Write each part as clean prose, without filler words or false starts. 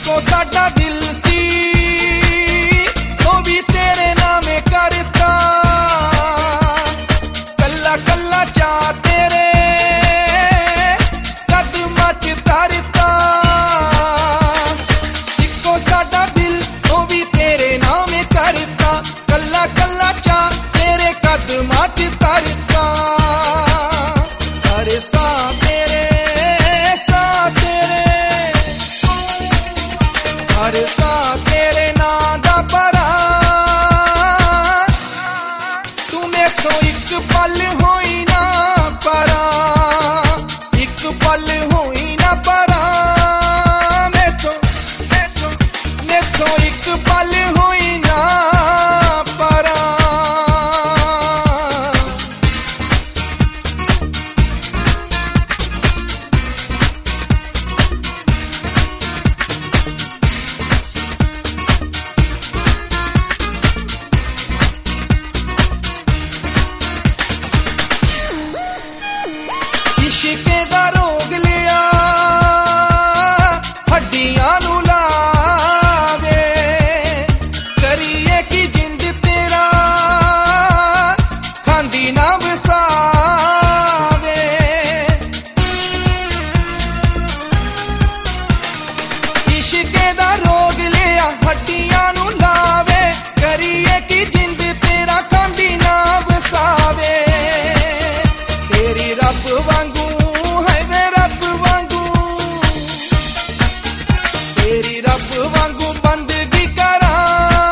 ਇੱਕੋ ਸਾਡਾ ਦਿਲ ਸੀ ਉਹ ਵੀ ਤੇਰੇ ਨਾਮੇ ਕਰਤਾ ਕੱਲਾ ਕੱਲਾ ਚਾਹ ਤੇਰੇ ਕਦਮਾਂ ਚ ਧਰਤਾ ਇੱਕੋ ਸਾਡਾ ਦਿਲ ਉਹ ਵੀ ਤੇਰੇ ਨਾਮੇ ਕਰਤਾ ਕੱਲਾ ਕੱਲਾ ਚਾਹ ਤੇਰੇ ਕਦਮਾਂ ਚ ਧਰਤਾ ਹਰ ਸਾਹ ਤੇਰੇ ਹਰ ਸਾਹ ਤੇਰੇ ਨਾਂ ਦਾ ਭਰਾ ਤੂੰ ਮੈਥੋਂ ਇੱਕ ਪਲ ਹੋਈ ਨਾ ਪਰਾਂ ਇੱਕ ਪਲ ਹੋਈ ਨਾ ਪਰਾਂ ਮੈਥੋਂ ਇੱਕ ਪਲ ਹੋਈ ਨਾ ਪਰਾਂ ਇਸ਼ਕੇ ਦਾ ਰੋਗ ਲਿਆ ਹੱਡੀਆਂ ਨੂੰ ਲਾਵੇ ਕਰੀਏ ਕੀ ਜਿੰਦ ਤੇਰਾ ਖਾਂਦੀ ਨਾ ਵਸਾਵੇ ਇਸ਼ਕੇ ਦਾ ਰੋਗ ਲਿਆ ਹੱਡੀਆਂ ਨੂੰ ਲਾਵੇ ਕਰੀਏ ਕੀ ਜਿੰਦ ਤੇਰਾ ਖਾਂਦੀ ਨਾ ਵਸਾਵੇ ਤੇਰੀ ਰੱਬ ਵਾਂਗੂ ਤੇਰੀ ਰੱਬ ਵਾਂਗੂ ਬੰਦਗੀ ਕਰਾਂ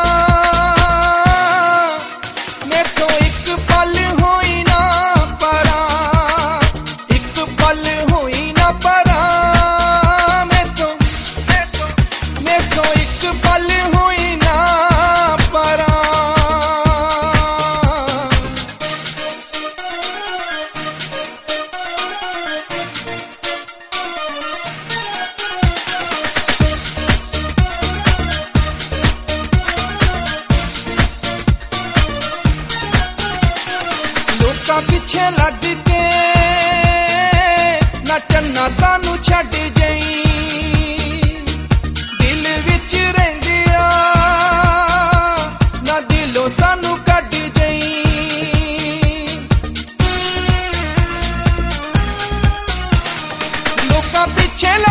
ਮੈਥੋਂ ਇੱਕ ਪਲ ਹੋਈ ਨਾ ਪਰਾਂ ਇੱਕ ਪਲ ਹੋਈ ਨਾ ਪਰਾਂ ਮੈਥੋਂ ਇੱਕ ਪਲ ਹੋਈ ਨਾ ਪਰਾਂ ਲੋਕਾਂ ਪਿੱਛੇ ਲੱਗ ਕੇ ਨੱਚਣਾ ਸਾਨੂੰ ਛੱਡ ਜਾਈ ਦਿਲ ਵਿੱਚ ਰਹਿੰਦਿਆ ਨਾ ਦਿਲੋਂ ਸਾਨੂੰ ਕੱਢ ਜਾਈ ਲੋਕਾਂ ਪਿੱਛੇ